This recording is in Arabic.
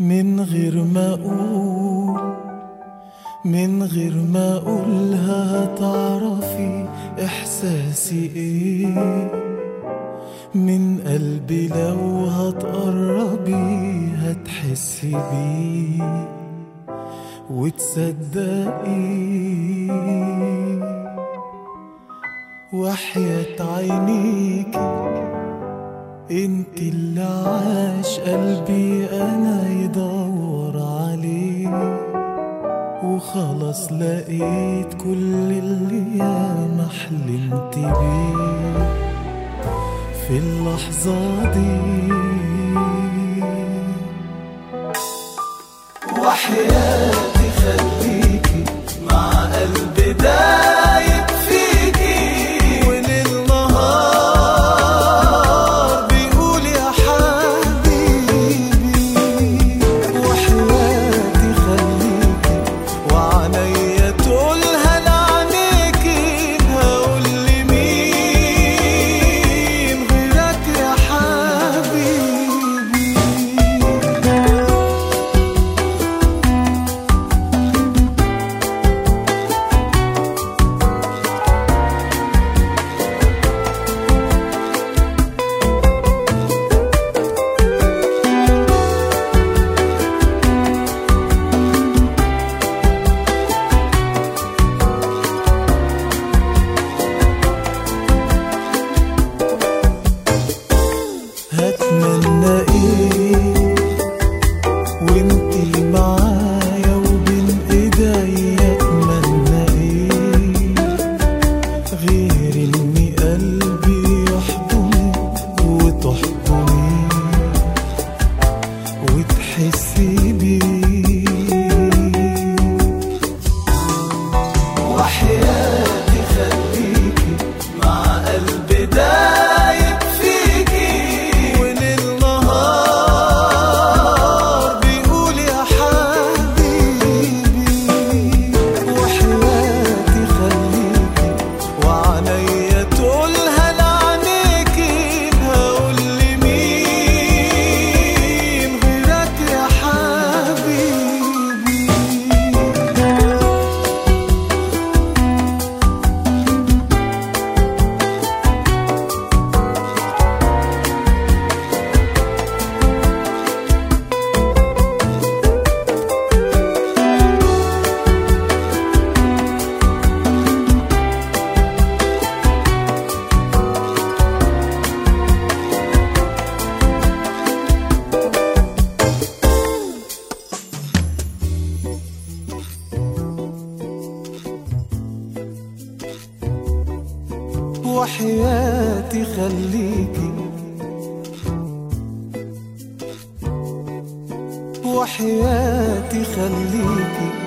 من غير ما اقولها هتعرفي احساسي ايه. من قلبي لو هتقربي هتحسي بيه وتصدقي. وحياة عينيكي انت اللي عاش قلبي انا يدور عليه، وخلاص لقيت كل اللي ياما حلمت بيه في اللحظة دي. وحياتي خليكي مع قلبي دايب فيكي، وليل نهار بيقول يا حبيبي. وحياتي خليكي وعنيا تقولها لعنيكي، هقول لمين غيرك يا حبيبي. هتمنى ايه وانتي معايا وبين ايديا؟ اتمنى ايه غير اني قلبي يحضنك وتحضني وتحسي بيه. وحياتي خليكي مع قلبي دايب فيكي، وليل نهار بيقول يا حبيبي. وحياتي خليكي وعنيا تقولها لعنيكي، هقول لمين غيرك يا حبيبي. وحياتي خليكي وحياتي خليكي